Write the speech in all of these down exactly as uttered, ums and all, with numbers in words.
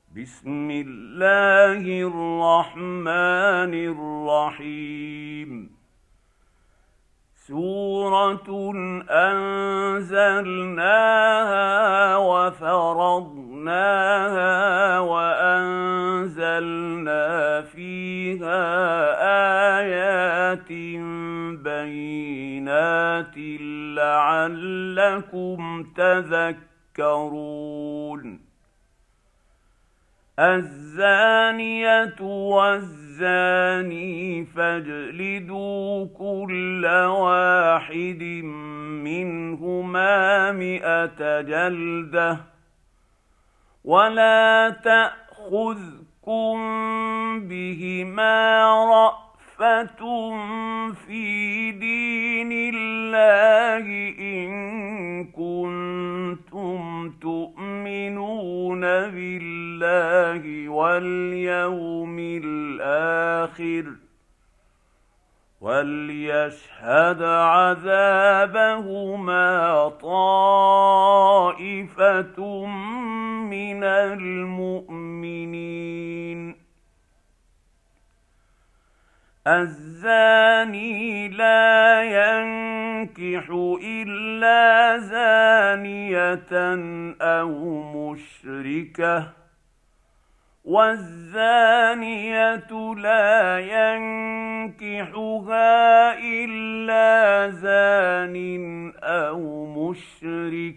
بسم الله الرحمن الرحيم. سورة أنزلناها وفرضناها وأنزلنا فيها آيات بينات لعلكم تذكرون. الزانية والزاني فاجلدوا كل واحد منهما مئة جلدة ولا تأخذكم بهما رأفة في دين الله إن كنتم تؤمنون بالله واليوم الآخر وليشهد عذابهما طائفة من المؤمنين. الزاني لا ينكح إلا زانية أو مشركة والزانية لا ينكحها إلا زان أو مشرك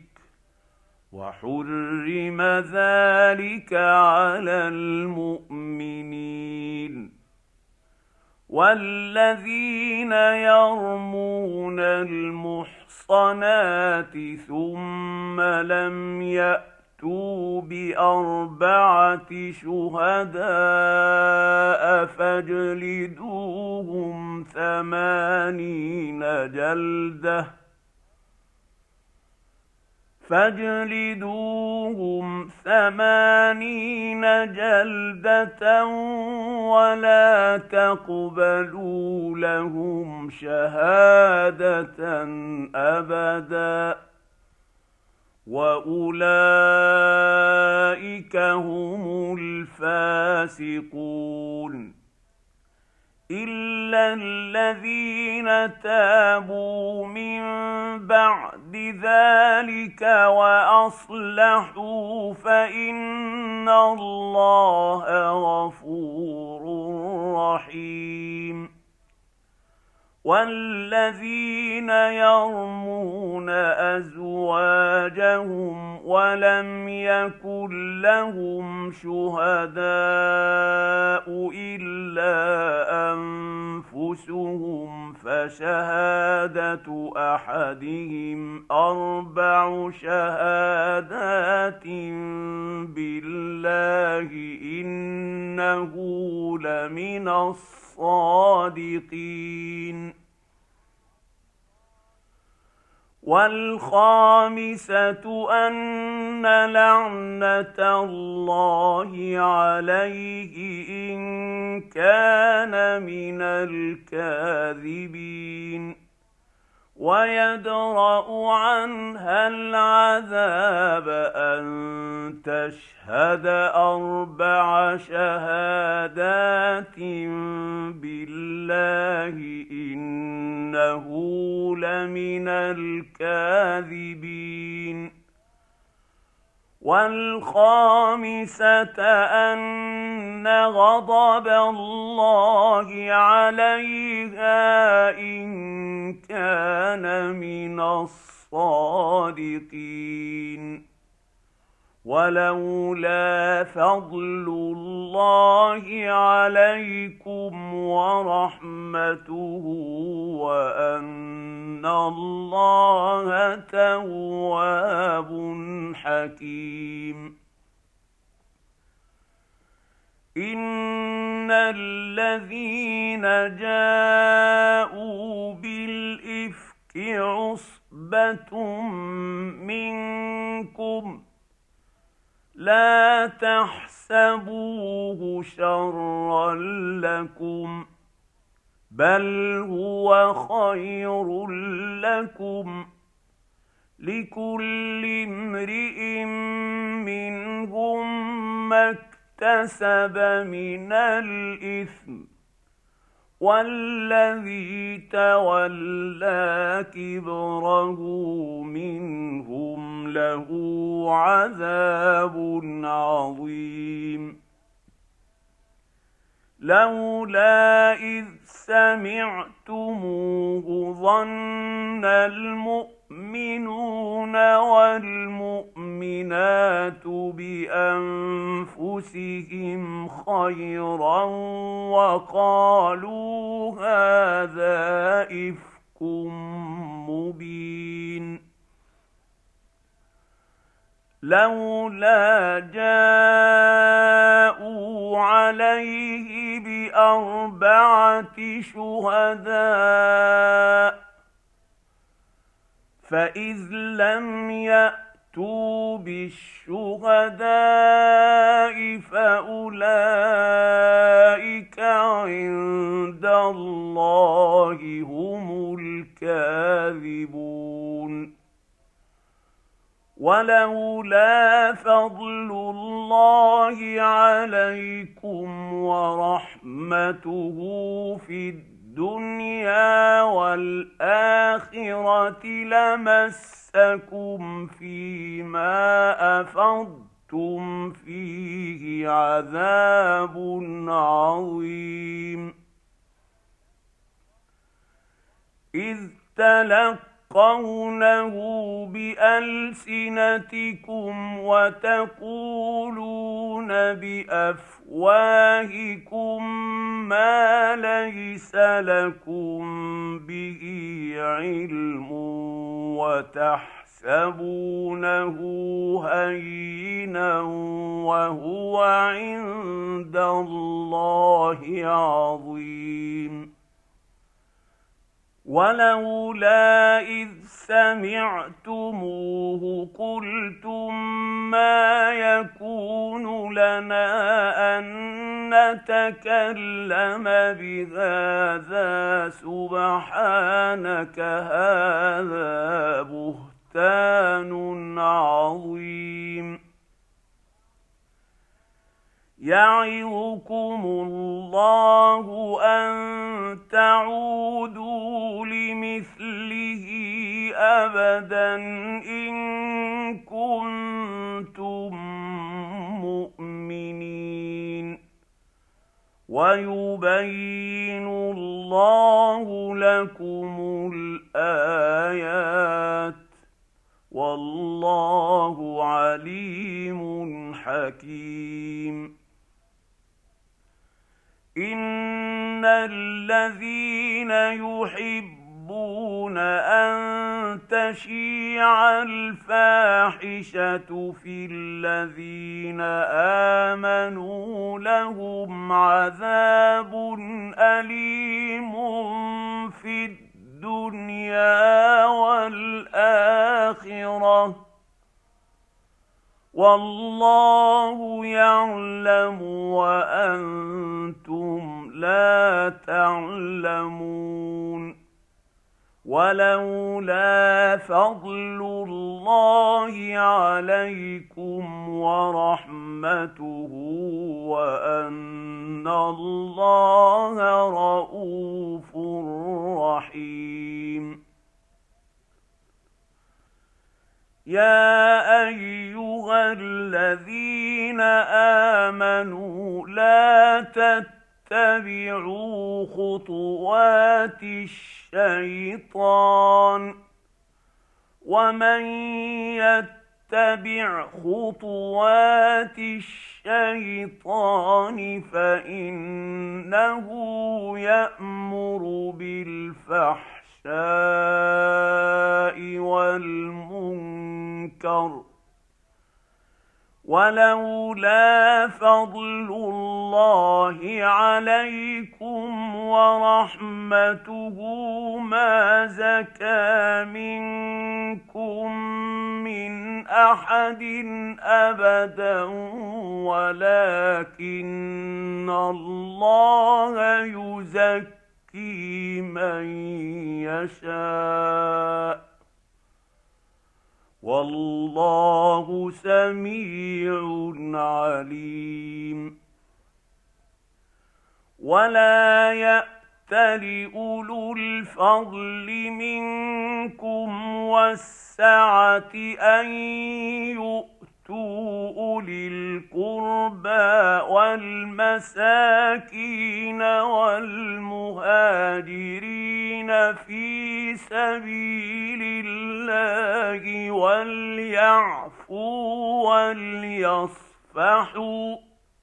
وحرم ذلك على المؤمنين. والذين يرمون المحصنات ثم لم يأتوا بأربعة شهداء فاجلدوهم ثمانين جلدة فاجلدوهم ثمانين جلدة ولا تقبلوا لهم شهادة أبدا وأولئك هم الفاسقون. إلا الذين تابوا من بعد ذلك وأصلحوا فإن الله غفور رحيم. والذين يرمون أزواجهم ولم يكن لهم شهداء إلا أنفسهم فشهادة أحدهم أربع شهادات بالله إنه لمن الصادقين. والخامسة أن لعنة الله عليه إن كان من الكاذبين ويدرأ عنها العذاب أن تشهد أربع شهادات بالله إنه لمن الكاذبين. والخامسة أن غضب الله عليها إن كان من الصادقين. ولولا فضل الله عليكم ورحمته وأن الله تواب حكيم. إن الذين جاءوا بالإفك عصبة منكم لا تحسبوه شرا لكم بل هو خير لكم لكل امرئ منهم ما اكتسب من الإثم، والذي تولى كبره منهم له عذاب عظيم. لولا إذ سمعتموه ظن المؤمنون والمؤمنات بأنفسهم خيرا وقالوا هذا إفك مبين. لولا جاءوا عليه بأربعة شهداء فإذ لم يأتوا بالشهداء فأولئك عند الله هم الكاذبون. ولولا فضل الله عليكم ورحمته في الدنيا والآخرة لمسكم فيما أفضتم فيه عذاب عظيم. إذ تلقوا قونه بألسنتكم وتقولون بأفواهكم ما ليس لكم به علم وتحسبونه هينا وهو عند الله عظيم. ولولا إذ سمعتموه قلتم ما يكون لنا أن نتكلم بهذا سبحانك هذا بهتان عظيم. يعظكم الله أن تعودوا لمثله أبدا إن كنتم مؤمنين. ويبين الله لكم الآيات والله عليم حكيم. إن الذين يحبون أن تشيع الفاحشة في الذين آمنوا لهم عذاب أليم في الدنيا والآخرة والله يعلم وأنتم لا تعلمون. ولولا فضل الله عليكم ورحمته وأن الله رءوف رحيم. يا أيها الذين آمنوا لا تتبعوا خطوات الشيطان ومن يتبع خطوات الشيطان فإنه يأمر بالفحشاء والمنكر ولولا فضل الله عليكم ورحمته ما زكى منكم من أحد أبدا ولكن الله يزكي من يشاء والله سميع عليم. ولا يأتل أولو الفضل منكم والسعة أن يؤتوا أولي القربى والمساكين والمهاجرين في سبيل الله وليعفوا وليصفحوا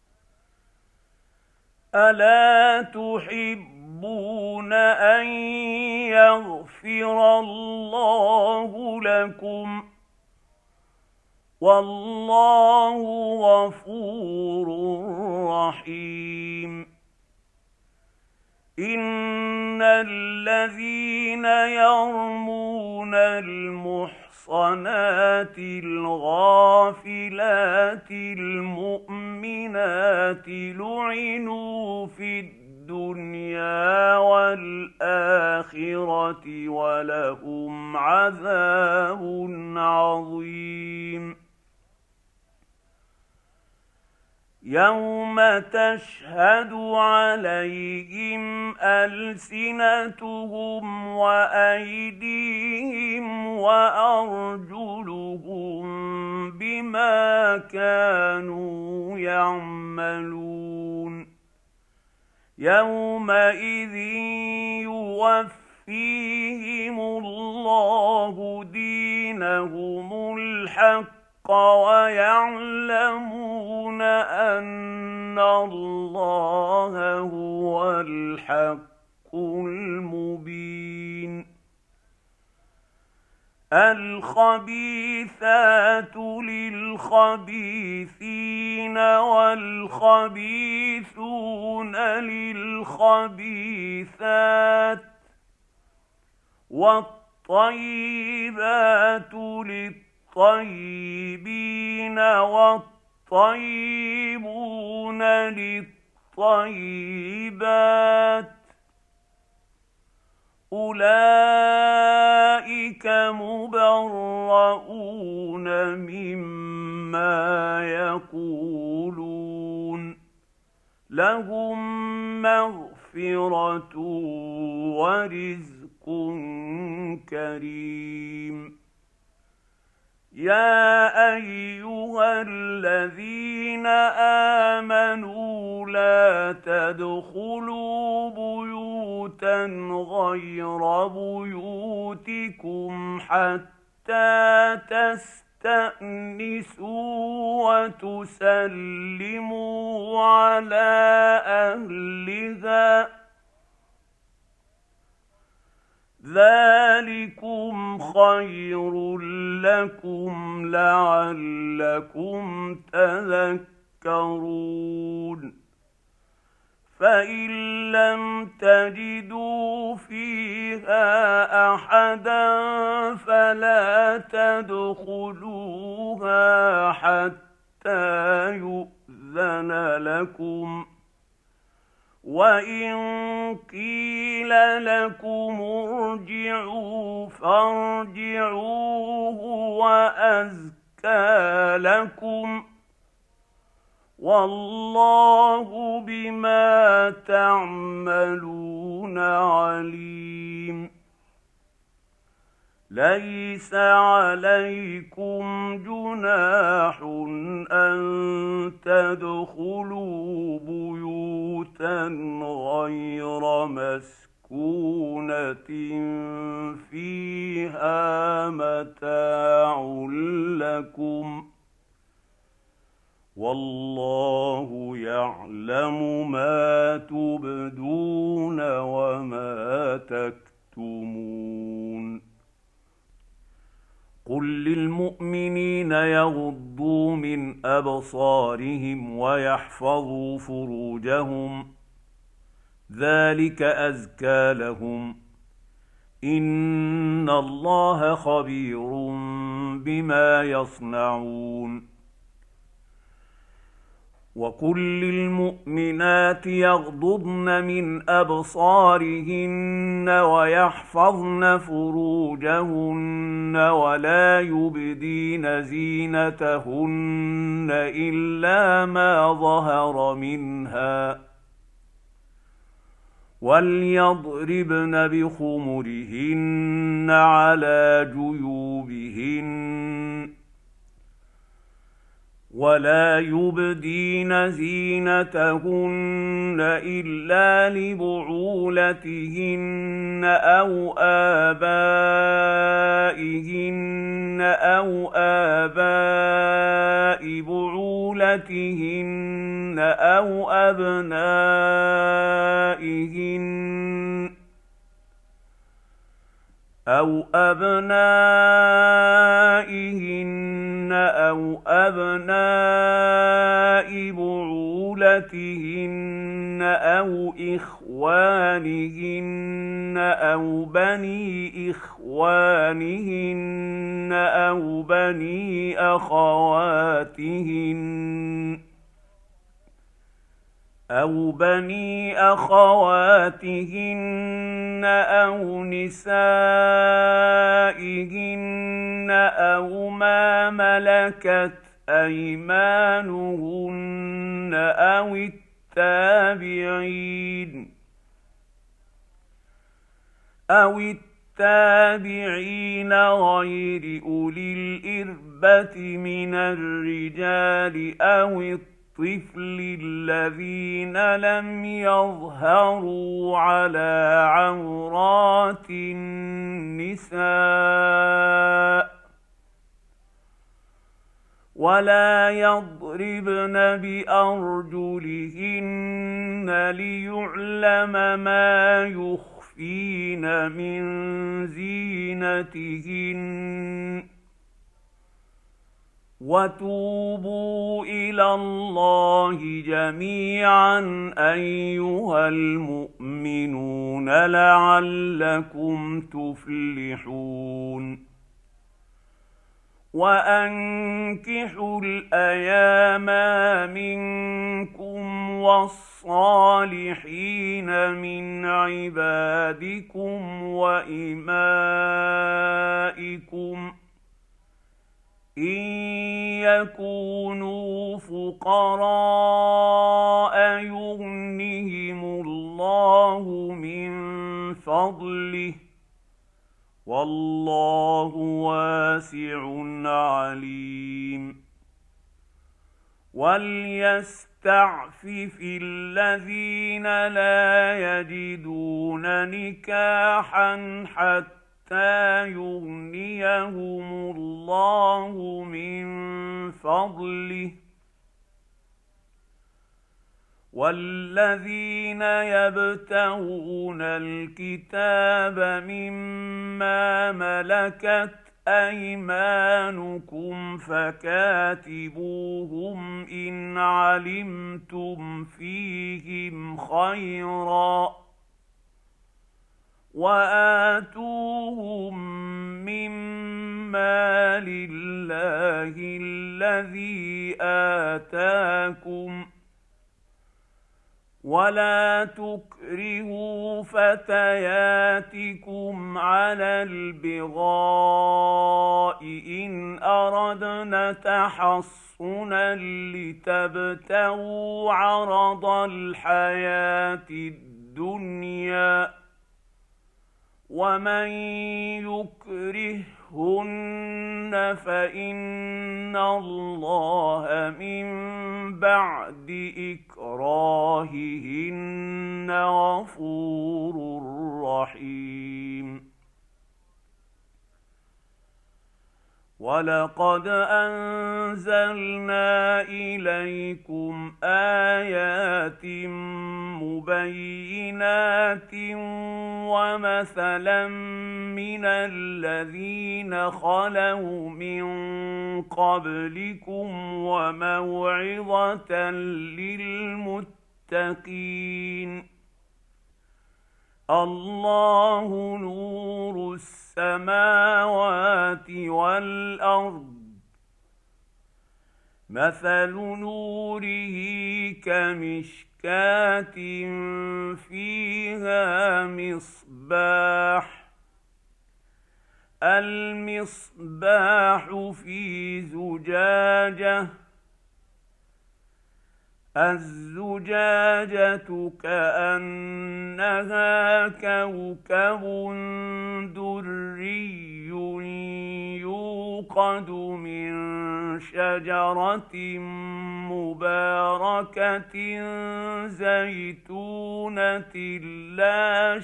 ألا تحبون أن يغفر الله لكم والله غفور رحيم. إن الذين يرمون المحصنات الغافلات المؤمنات لعنوا في الدنيا والآخرة ولهم عذاب عظيم. يوم تشهد عليهم ألسنتهم وأيديهم وأرجلهم بما كانوا يعملون. يومئذ يوفيهم الله دينهم الحق ويعلمون أن الله هو الحق المبين. الخبيثات للخبيثين والخبيثون للخبيثات والطيبات للطيبين والطيبون للطيبات أولئك مبرؤون مما يقولون لهم مغفرة ورزق كريم. يا أيها الذين آمنوا لا تدخلوا بيوتا غير بيوتكم حتى تستأنسوا وتسلموا على أهلها ذلكم خير لكم لعلكم تذكرون. فإن لم تجدوا فيها أحدا فلا تدخلوها حتى يؤذن لكم وإن قيل لكم ارجعوا فارجعوا هو أزكى لكم والله بما تعملون عليم. ليس عليكم جناح أن تدخلوا بيوتا غير مسكونة فيها متاع لكم والله يعلم ما تبدون وما تكتمون. قل للمؤمنين يغضوا من أبصارهم ويحفظوا فروجهم ذلك أزكى لهم إن الله خبير بما يصنعون. وقل للمؤمنات يغضضن من أبصارهن ويحفظن فروجهن ولا يبدين زينتهن إلا ما ظهر منها وليضربن بخمرهن على جيوبهن ولا يبدين زينتهن إلا لبعولتهن أو آبائهن أو آباء بعولتهن أو أبنائهن أو أبنائهن أو أبناء بعولتهن أو إخوانهن أو بني إخوانهن أو بني أخواتهن أو بني أخواتهن أو نسائهن أو ما ملكت أيمانهن أو التابعين أو التابعين غير أولي الإربة من الرجال أو الطفل الطفل الذين لم يظهروا على عورات النساء ولا يضربن بأرجلهن ليعلم ما يخفين من زينتهن وتوبوا إلى الله جميعا أيها المؤمنون لعلكم تفلحون وأنكحوا الأيام منكم والصالحين من عبادكم وإمائكم إن يكونوا فقراء يغنهم الله من فضله والله واسع عليم وليستعفف الذين لا يجدون نكاحا حتى حتى يغنيهم الله من فضله والذين يبتغون الكتاب مما ملكت أيمانكم فكاتبوهم إن علمتم فيهم خيرا وآتوهم مما لله الذي آتاكم ولا تكرهوا فتياتكم على البغاء إن أردنا تحصنا لتبتغوا عرض الحياة الدنيا ومن يكرههن فإن الله من بعد إكراههن غفور رحيم ولقد أنزلنا إليكم آيات مبينات ومثلا من الذين خلوا من قبلكم وموعظة للمتقين الله نور السماوات والأرض مثل نوره كمشكاة فيها مصباح المصباح في زجاجة الزجاجة كأنها كوكب دري يوقد من شجرة مباركة زيتونة لا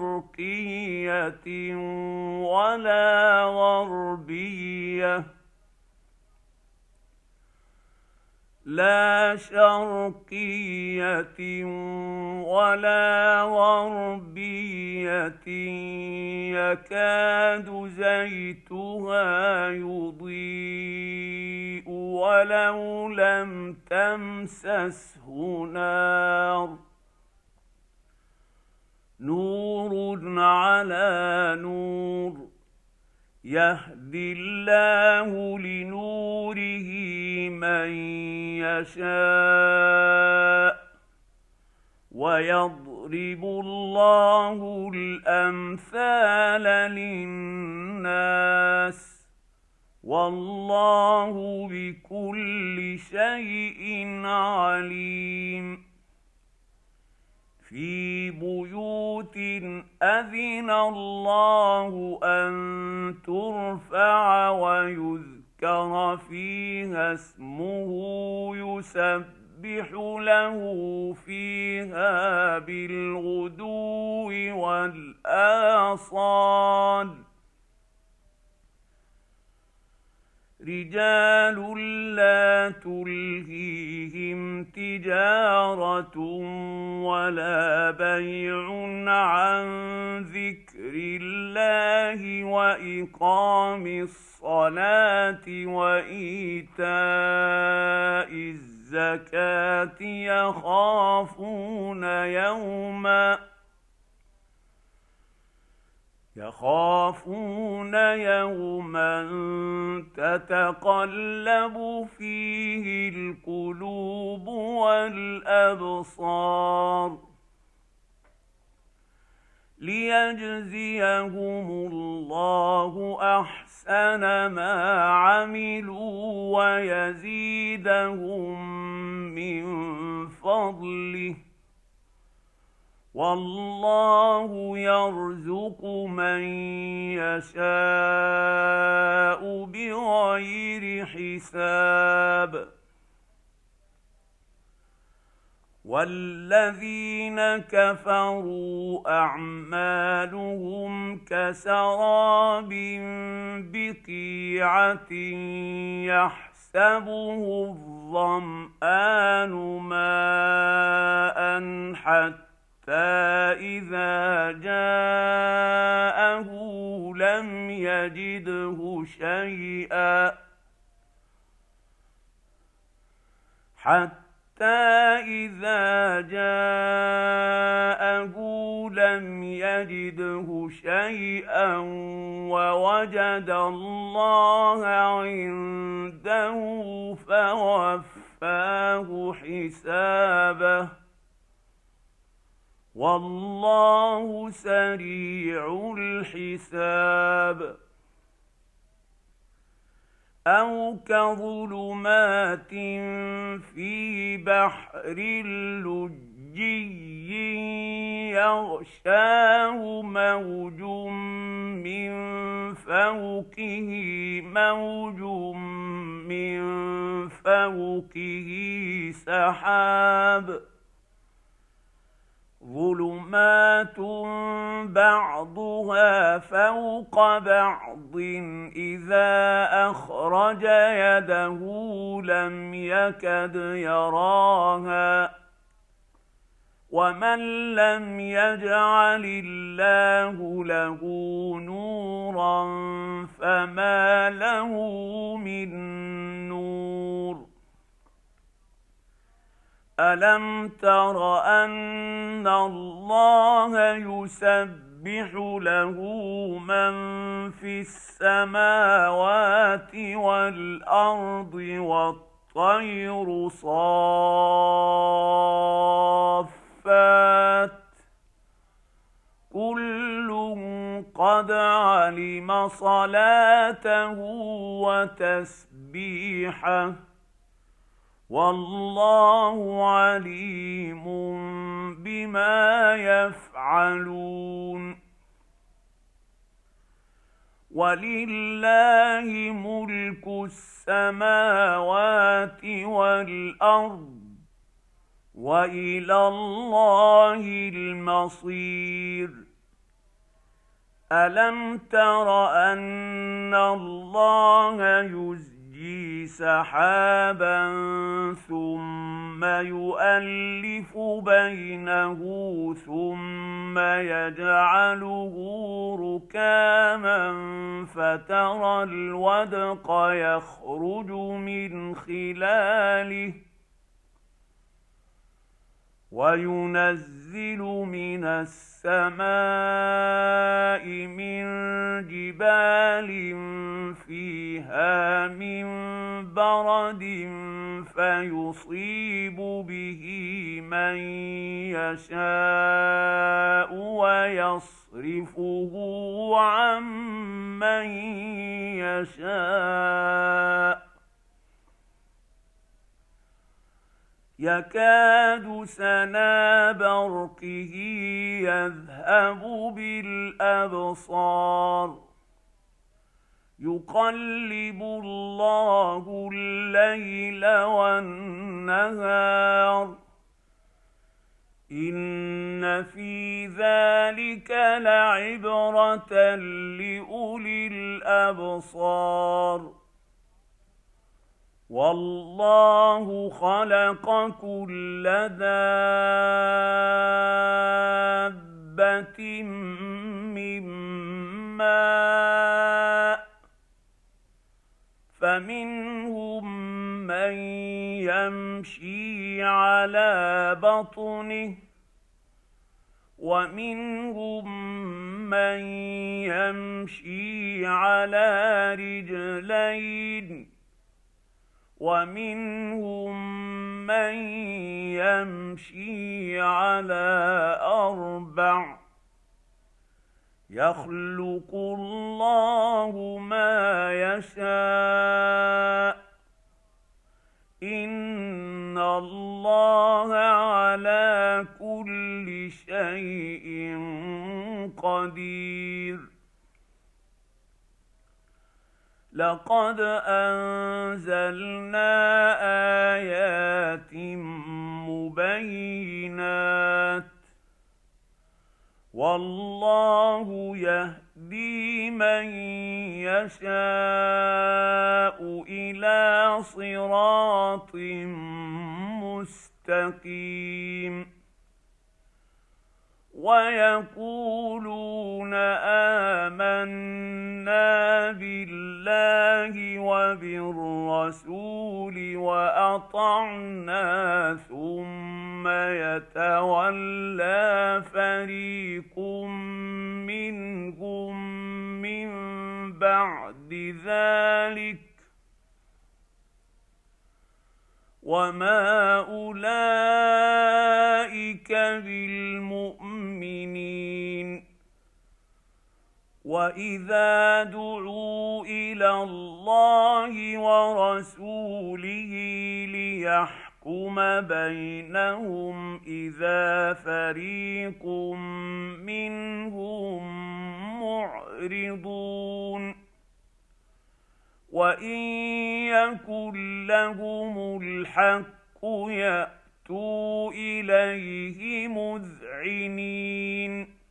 شرقية ولا غربية لا شرقية ولا غربية يكاد زيتها يضيء ولو لم تمسسه نار نور على نور يهدي الله لنوره من يشاء ويضرب الله الأمثال للناس والله بكل شيء عليم في بيوت أذن الله أن ترفع ويذكر فيها اسمه يسبح له فيها بالغدو والآصال رجال لا تلهيهم تجارة ولا بيع عن ذكر الله وإقام الصلاة وإيتاء الزكاة يخافون يوما يخافون يوما تتقلب فيه القلوب والأبصار ليجزيهم الله أحسن ما عملوا ويزيدهم من فضله والله يرزق من يشاء بغير حساب والذين كفروا أعمالهم كسراب بقيعة يحسبه الظمآن ماء حتى إذا جاءه لم يجده شيئا حتى إذا جاءه لم يجده شيئا ووجد الله عنده فوفاه حسابه والله سريع الحساب أو كظلمات في بحر لجي يغشاه موج من فوقه موج من فوقه سحاب ظلمات بعضها فوق بعض إذا أخرج يده لم يكد يراها ومن لم يجعل الله له نورا فما له من نور ألم تر أن الله يسبح له من في السماوات والأرض والطير صافات كل قد علم صلاته وتسبيحه والله عليم بما يفعلون ولله ملك السماوات والأرض وإلى الله المصير ألم تر أن الله يزجي سحابا ثم يؤلف بينه ثم يجعله ركاما فترى الودق يخرج من خلاله وينزل من السماء من جبال فيها من برد فيصيب به من يشاء ويصرفه عن من يشاء يكاد سنا برقه يذهب بالأبصار يقلب الله الليل والنهار إن في ذلك لعبرة لأولي الأبصار والله خلق كل دابة من ماء فمنهم من يمشي على بطنه ومنهم من يمشي على رجلين ومنهم من يمشي على أربع يخلق الله ما يشاء إن الله على كل شيء قدير لقد أنزلنا آيات مبينات والله يهدي من يشاء إلى صراط مستقيم ويقولون آمنا بالله وبالرسول وأطعنا ثم يتولى فريق منهم من بعد ذلك وما أولئك بالمؤمنين وإذا دعوا إلى الله ورسوله ليحكم بينهم إذا فريق منهم معرضون وإن يكن لهم الحق يأتوا إليه مذعنين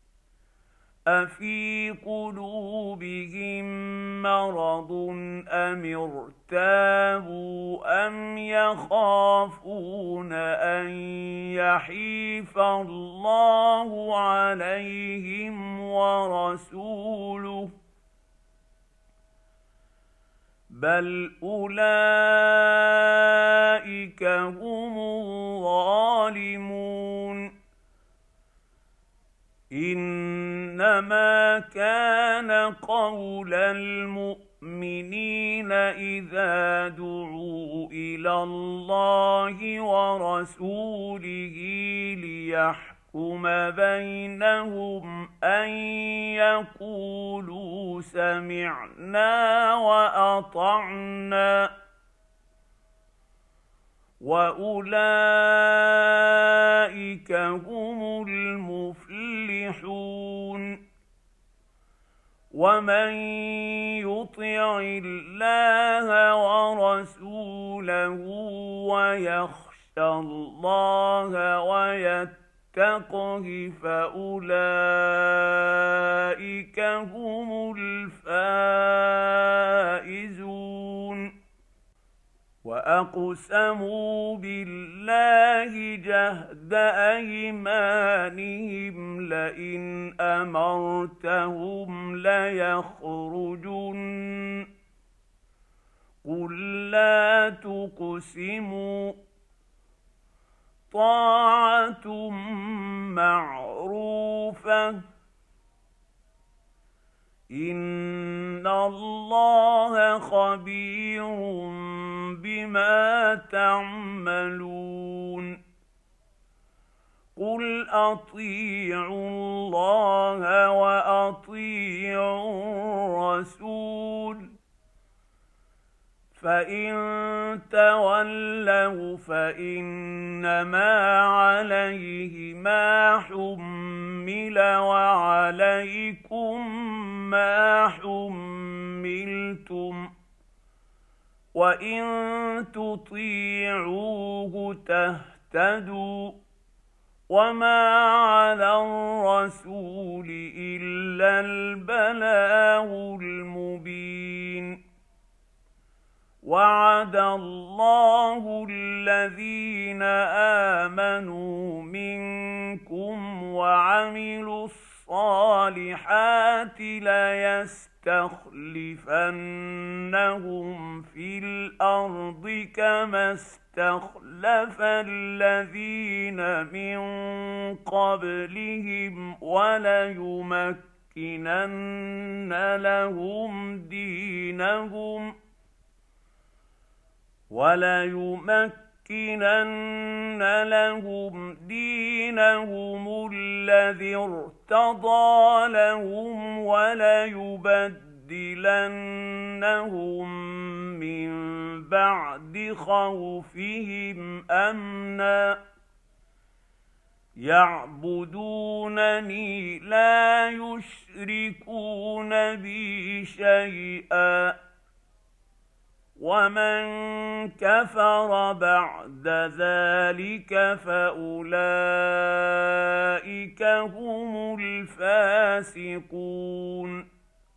أفي قلوبهم مرض أم ارتابوا أم يخافون أن يحيف الله عليهم ورسوله بل أولئك هم الظالمون إنما كان قول المؤمنين إذا دعوا إلى إلى الله ورسوله ليحكم بينهم أن يقولوا سمعنا وأطعنا وأولئك هم المفلحون. ومن يطع الله ورسوله ويخشى الله ويتقه فأولئك هم الفائزون. وأقسموا بالله جهد أيمانهم لئن أمرتهم ليخرجن قل لا تقسموا طاعة معروفة إن الله خبير بما تعملون. قل أطيعوا الله وأطيعوا الرسول فإن تولوا فإنما عليه ما حمل وعليكم ما حملتم وإن تطيعوه تهتدوا وما على الرسول إلا البلاغ المبين. وعد الله الذين آمنوا منكم وعملوا الصالحات ليستخلفنهم في الأرض كما استخلف الذين من قبلهم وليمكنن لهم دينهم وليمكنن لهم دينهم الذي ارتضى لهم وليبدلنهم من بعد خوفهم أمنا يعبدونني لا يشركون بي شيئا ومن كفر بعد ذلك فأولئك هم الفاسقون.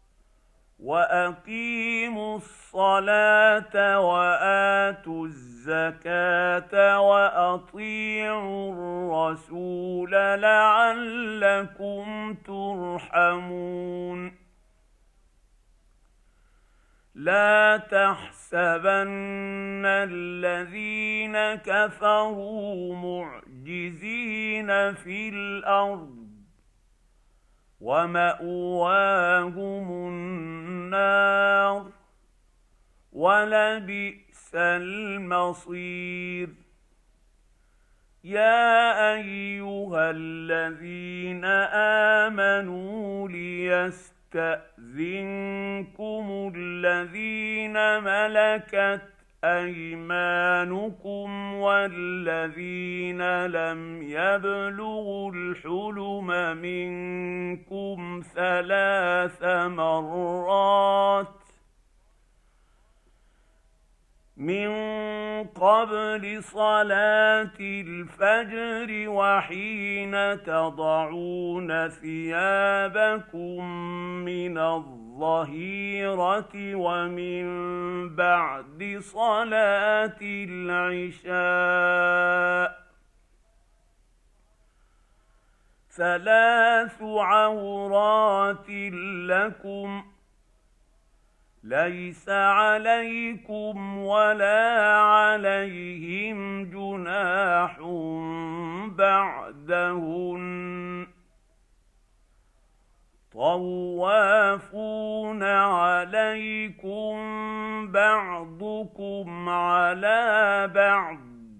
وأقيموا الصلاة وآتوا الزكاة وأطيعوا الرسول لعلكم ترحمون. لا تحسبن الذين كفروا معجزين في الأرض ومأواهم النار ولبئس المصير. يا أيها الذين آمنوا ليستقيموا يستأذنكم الذين ملكت أيمانكم والذين لم يبلغوا الحلم منكم ثلاث مرات من قبل صلاة الفجر وحين تضعون ثيابكم من الظهيرة ومن بعد صلاة العشاء ثلاث عورات لكم ليس عليكم ولا عليهم جناح بعدهن طوافون عليكم بعضكم على بعض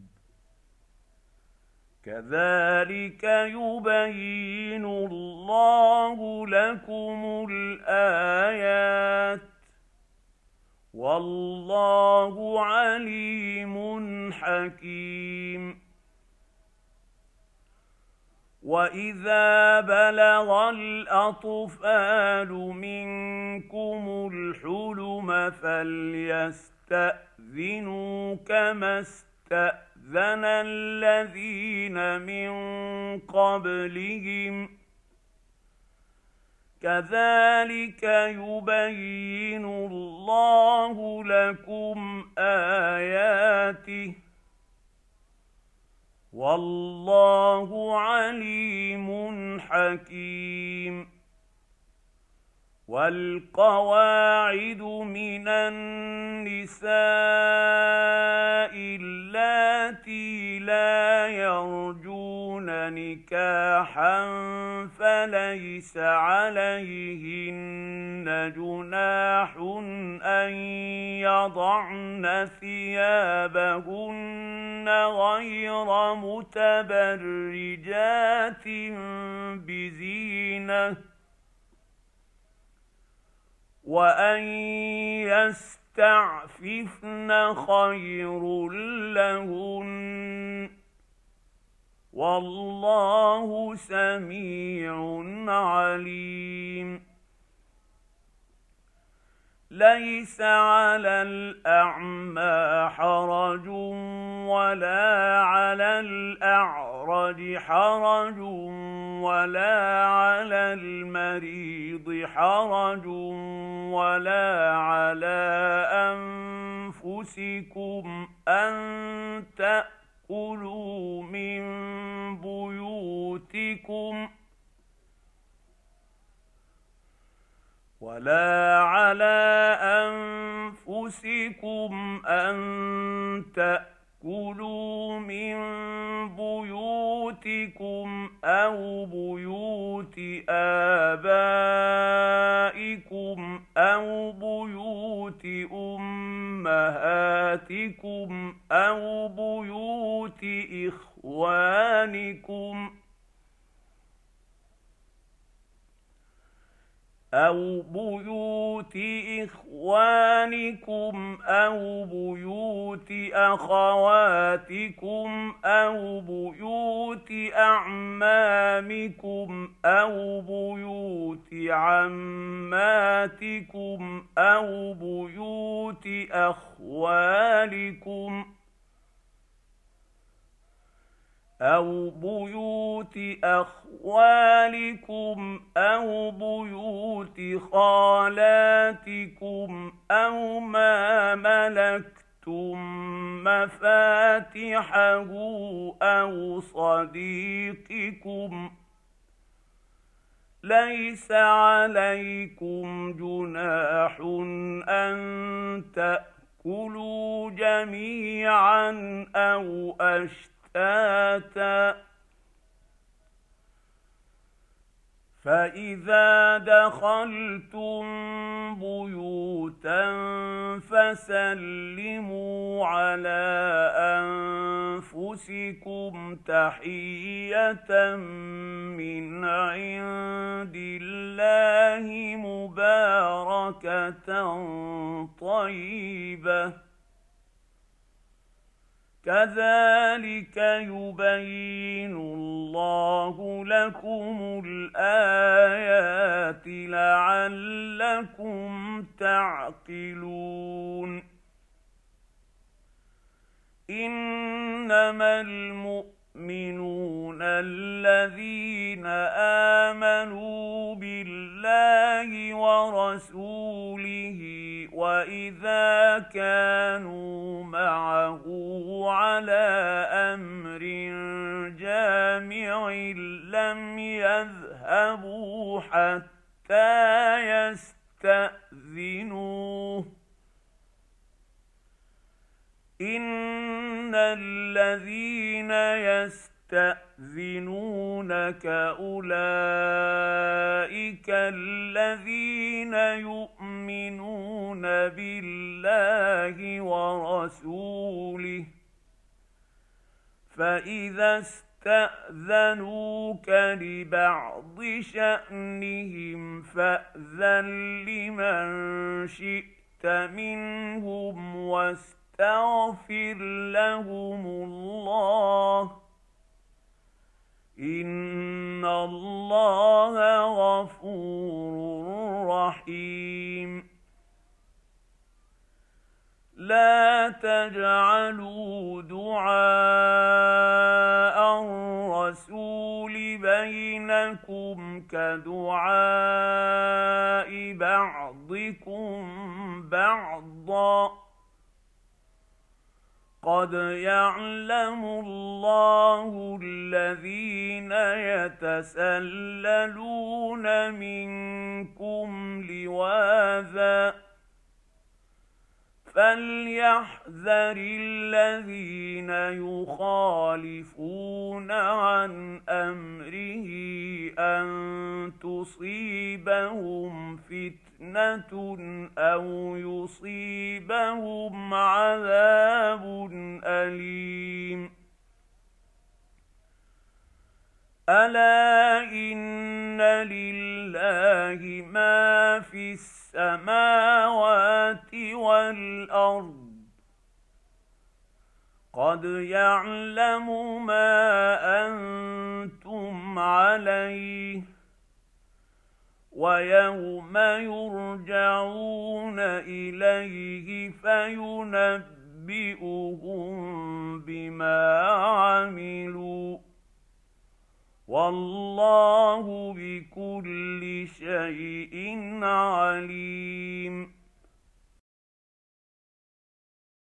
كذلك يبين الله لكم الآيات والله عليم حكيم. وإذا بلغ الأطفال منكم الحلم فليستأذنوا كما استأذن الذين من قبلهم كذلك يبين الله لكم آياته والله عليم حكيم. والقواعد من النساء اللاتي لا يرجون نكاحا فليس عليهن جناح أن يضعن ثيابهن غير متبرجات بزينة وأن يستعففن خير لهن والله سميع عليم. ليس على الأعمى حرج ولا على الأعرج حرج ولا على المريض حرج ولا على أنفسكم أن تأكلوا من بيوتكم ولا على أنفسكم أن تأكلوا من بيوتكم أو بيوت آبائكم أو بيوت أمهاتكم أو بيوت إخوانكم أو بيوت إخوانكم أو بيوت أخواتكم أو بيوت أعمامكم أو بيوت عماتكم أو بيوت أخوالكم أو بيوت أخوالكم أو بيوت خالاتكم أو ما ملكتم مفاتحه أو صديقكم ليس عليكم جناح أن تأكلوا جميعا أو أشتاتا فإذا دخلتم بيوتا فسلموا على أنفسكم تحية من عند الله مباركة طيبة كذلك يبين الله لكم الآيات لعلكم تعقلون. إنما المؤمنون الذين آمنوا بالله ورسوله وإذا كانوا معه على أمر جامع لم يذهبوا حتى يستأذنوه إن الذين يستأذنونك أولئك الذين يؤمنون بالله ورسوله فإذا استأذنوك لبعض شأنهم فأذن لمن شئت منهم واستغفر لهم الله إن الله غفور رحيم. لا تجعلوا دعاء الرسول بينكم كدعاء بعضكم بعضا قد يعلم الله الذين يتسللون منكم لواذا فليحذر الذين يخالفون عن أمره أن تصيبهم فتنة أو يصيبهم عذاب أليم. ألا إن لله ما في السماوات والأرض قد يعلم ما أنتم عليه ويوم يرجعون إليه فينبئهم بما عملوا والله بكل شيء عليم.